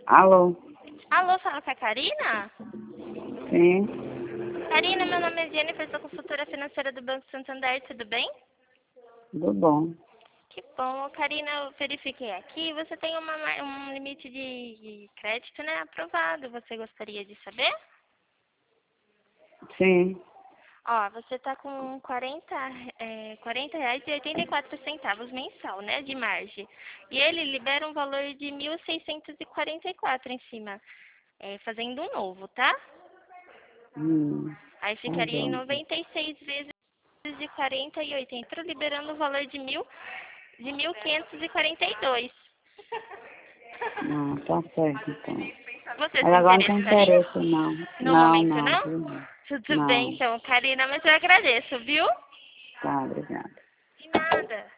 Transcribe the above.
Alô? Alô, fala com a Karina? Sim, Karina, meu nome é Jennifer, sou consultora financeira do Banco Santander, tudo bem? tudo bom. Que bom. Karina, eu verifiquei aqui, você tem um limite de crédito, né, aprovado. Você gostaria de saber? Sim, Ó, você tá com R$ 40,84 mensal, né, de margem. E ele libera um valor de 1.644 em cima, fazendo um novo, tá? Aí tá ficaria em bom. 96 vezes de 40,80, liberando o valor de 1.542. Não, tá certo então. Você Mas se agora não tem interessaria? interesse não. No Não, momento não, não? viu, não. Tudo bem Não, então, Karina, mas eu agradeço, viu? tá, obrigada. De nada.